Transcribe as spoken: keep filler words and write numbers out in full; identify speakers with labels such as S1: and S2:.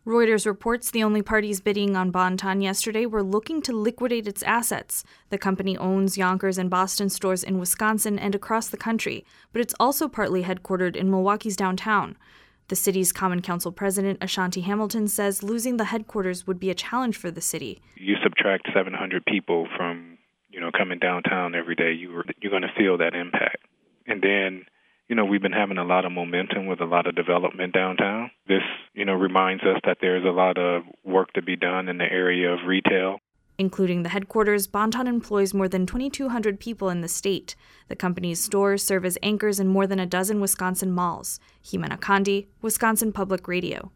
S1: Reuters reports the only parties bidding on Bon-Ton yesterday were looking to liquidate its assets. The company owns Yonkers and Boston stores in Wisconsin and across the country, but it's also partly headquartered in Milwaukee's downtown. The city's Common Council president, Ashanti Hamilton, says losing the headquarters would be a challenge for the city.
S2: You subtract seven hundred people from, you know, coming downtown every day, you were, you're going to feel that impact. And then, you know, we've been having a lot of momentum with a lot of development downtown. This, you know, reminds us that there's a lot of work to be done in the area of retail.
S1: Including the headquarters, Bon-Ton employs more than twenty-two hundred people in the state. The company's stores serve as anchors in more than a dozen Wisconsin malls. Jimena Condi, Wisconsin Public Radio.